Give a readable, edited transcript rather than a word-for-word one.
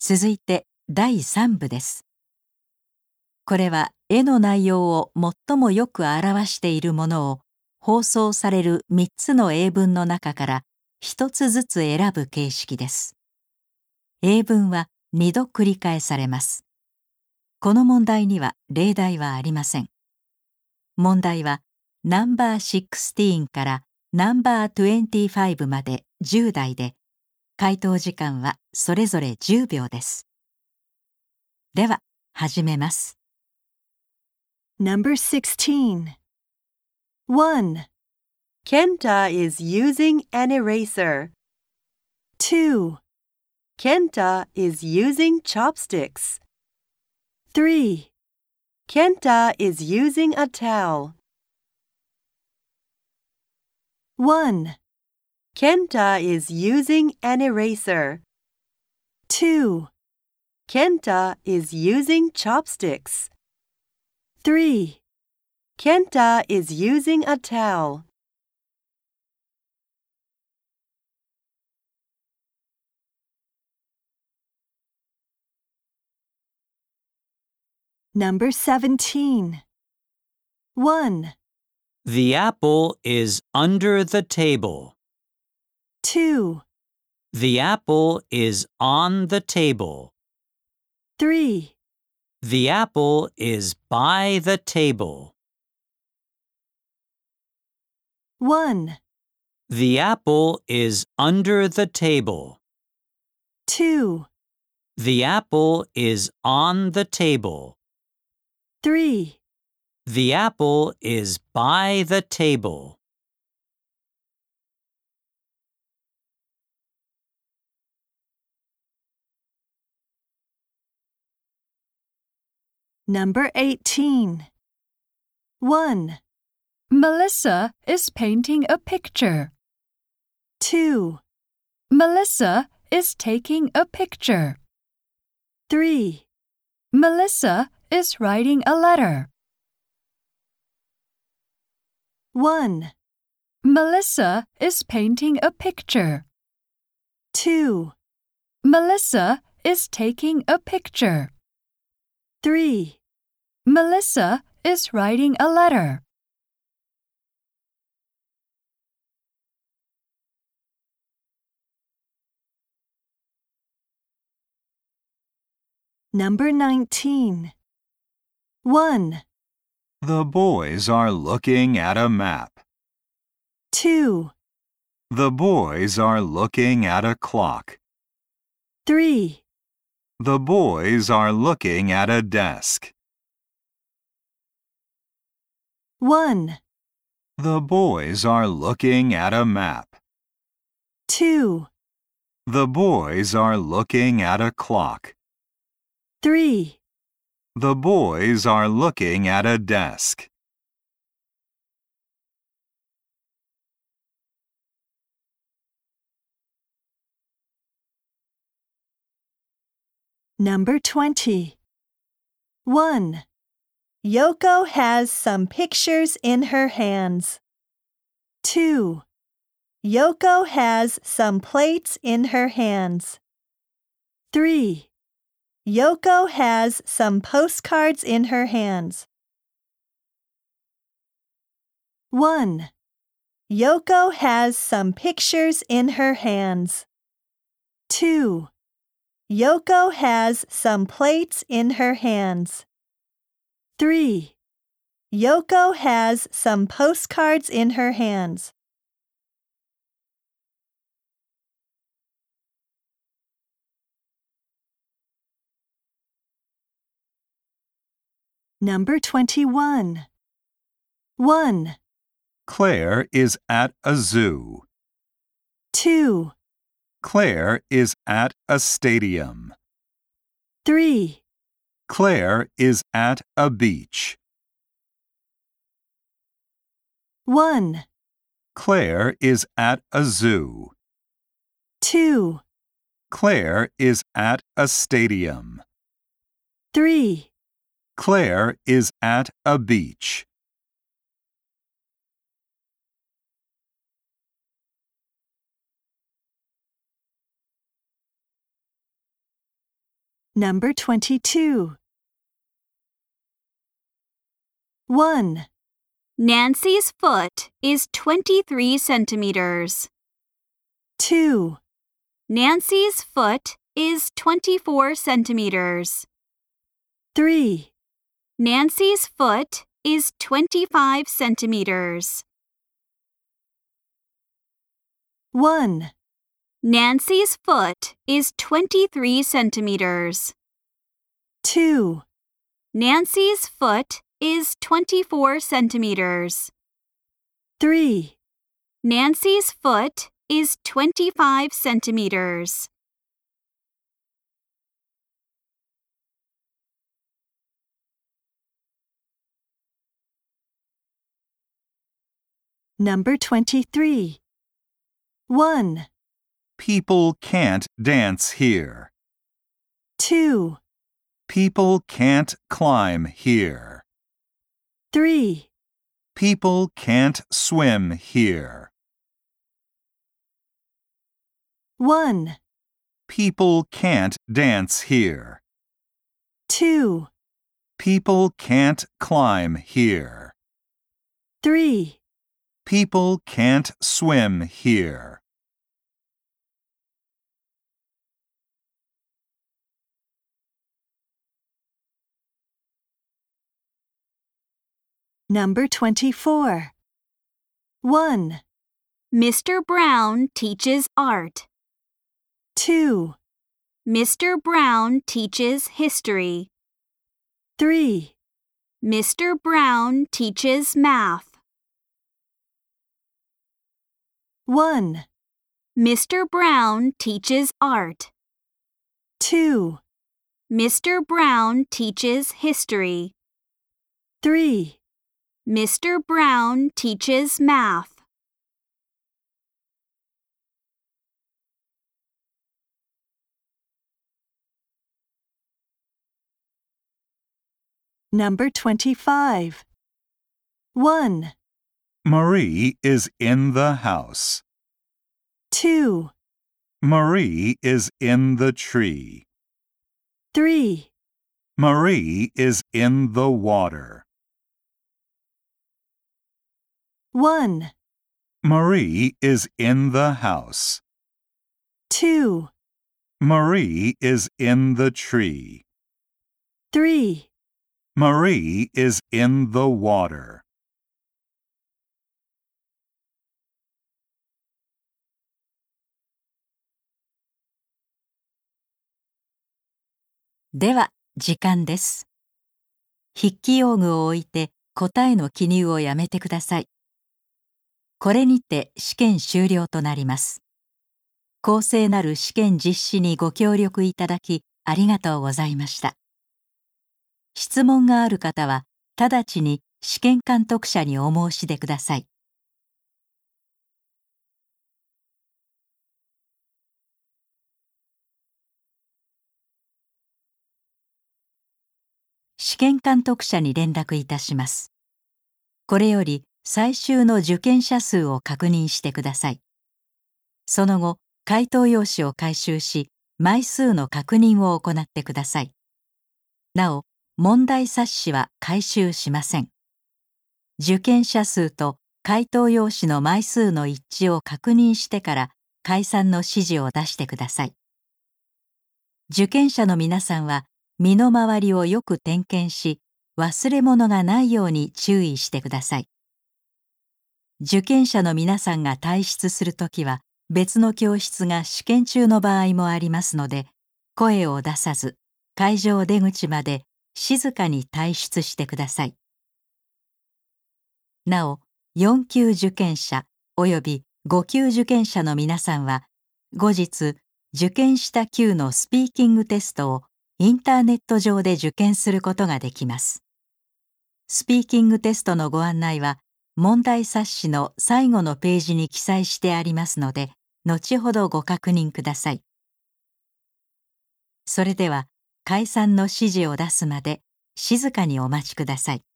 続いて第3部です。これは絵の内容を最もよく表しているものを放送される3つの英文の中から1つずつ選ぶ形式です。英文は2度繰り返されます。この問題には例題はありません。問題はナンバー16からナンバー25まで10題で、回答時間はそれぞれ10秒です。では、始めます。 Number 16. 1, Kenta is using an eraser. 2, Kenta is using chopsticks. 3, Kenta is using a towel. 1, Kenta is using an eraser. 2, Kenta is using chopsticks. 3, Kenta is using a towel. Number 17. 1, The apple is under the table. 2, The apple is on the table. 3, The apple is by the table. 1, The apple is under the table. 2, The apple is on the table. 3, The apple is by the table. Number 18. 1, Melissa is painting a picture. 2, Melissa is taking a picture. 3, Melissa is writing a letter. 1, Melissa is painting a picture. 2, Melissa is taking a picture. 3, Melissa is writing a letter. Number 19. 1, The boys are looking at a map. 2, The boys are looking at a clock. 3, The boys are looking at a desk. 1, The boys are looking at a map. 2, The boys are looking at a clock. 3, The boys are looking at a desk. Number 20. 1, Yoko has some pictures in her hands. 2, Yoko has some plates in her hands. 3, Yoko has some postcards in her hands. 1, Yoko has some pictures in her hands. 2, Yoko has some plates in her hands. 3, Yoko has some postcards in her hands. Number 21. 1, Claire is at a zoo. 2, Claire is at a stadium. 3, Claire is at a beach. 1, Claire is at a zoo. 2, Claire is at a stadium. 3, Claire is at a beach. Number 22. 1, Nancy's foot is 23 centimeters. 2, Nancy's foot is 24 centimeters. 3, Nancy's foot is 25 centimeters. 1, Nancy's foot is 23 centimeters. 2, Nancy's foot is 24 centimeters. 3, Nancy's foot is 25 centimeters. Number 23. 1, People can't dance here. 2, People can't climb here. 3, People can't swim here. 1, People can't dance here. 2, People can't climb here. 3, People can't swim here. Number 24. 1, Mr. Brown teaches art. 2, Mr. Brown teaches history. 3, Mr. Brown teaches math. 1, Mr. Brown teaches art. 2, Mr. Brown teaches history. 3, Mr. Brown teaches math. Number 25. 1, Marie is in the house. 2, Marie is in the tree. 3, Marie is in the water. 1, Marie is in the house. 2, Marie is in the tree. 3, Marie is in the water. では、時間です。筆記用具を置いて答えの記入をやめてください。これにて試験終了となります。公正なる試験実施にご協力いただきありがとうございました。質問がある方は直ちに試験監督者にお申し出ください。試験監督者に連絡いたします。これより最終の受験者数を確認してください。その後、回答用紙を回収し、枚数の確認を行ってください。なお、問題冊子は回収しません。受験者数と回答用紙の枚数の一致を確認してから解散の指示を出してください。受験者の皆さんは身の回りをよく点検し、忘れ物がないように注意してください。受験者の皆さんが退出するときは、別の教室が試験中の場合もありますので、声を出さず、会場出口まで静かに退出してください。なお、4級受験者および5級受験者の皆さんは、後日、受験した級のスピーキングテストをインターネット上で受験することができます。スピーキングテストのご案内は、問題冊子の最後のページに記載してありますので、後ほどご確認ください。それでは、解散の指示を出すまで静かにお待ちください。